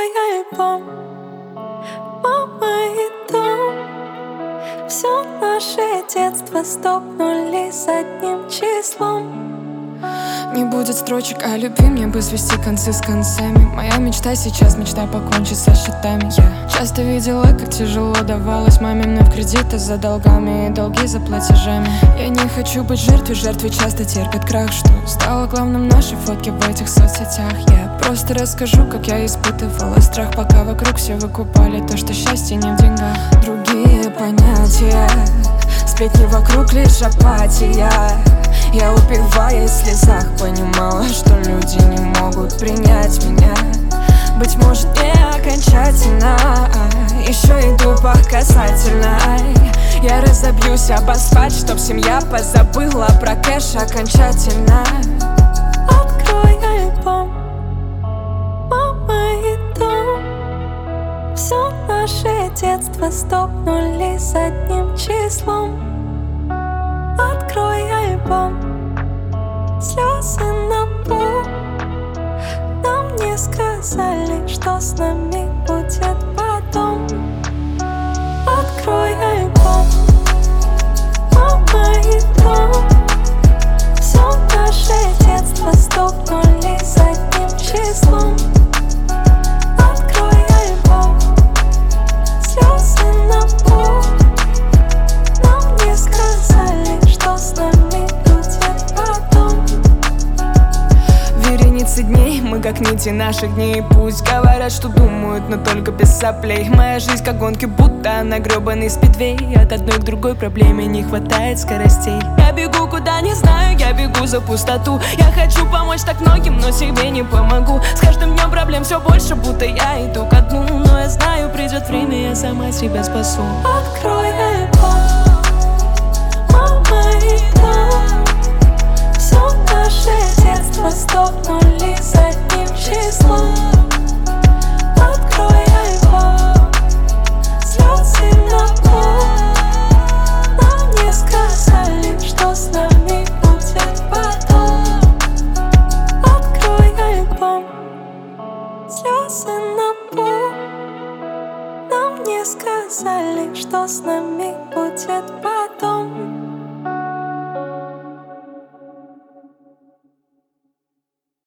Открой альбом, мама и дом. Все наше детство стопнули с одним числом. Не будет строчек о любви, мне бы свести концы с концами. Моя мечта сейчас, мечта покончить со счетами. Я часто видела, как тяжело давалось маме вновь кредиты за долгами и долги за платежами. Я не хочу быть жертвой, жертвы часто терпят крах, что стало главным наши фотки в этих соцсетях. Я просто расскажу, как я испытывала страх, пока вокруг все выкупали то, что счастье не в деньгах. Другие понятия, сплетни вокруг, лишь апатия. Я, упиваясь в слезах, понимала, что люди не могут принять меня. Быть может, не окончательно, еще иду по касательной. Я разобьюсь об асфальт, чтоб семья позабыла про кэш окончательно. Открой альбом, мама и дом. Все наше детство стопнули с одним числом. Открой альбом, слезы на пол. Нам не сказали, что с нами будет потом. Открой альбом, мама и дом. Все наше детство стопнули с одним числом. Открой альбом, слезы на пол. Нам не сказали, что с нами будет потом. Вереницы дней, мы как нити наших дней. Пусть говорят, что думают, но только без соплей. Моя жизнь как гонки, будто на гребаный спидвей. От одной к другой проблеме не хватает скоростей. Я бегу куда не знаю, я бегу за пустоту. Я хочу помочь так многим, но себе не помогу. С каждым днем проблем все больше, будто я иду ко дну. Но я знаю, придет время, я сама себя спасу. Открой альбом, мама и дом. Все наше детство стопнули с одним числом. Открой альбом, слезы на пол. Нам не сказали, что с нами будет потом. Открой альбом, слезы на пол. Нам не сказали, что с нами будет потом.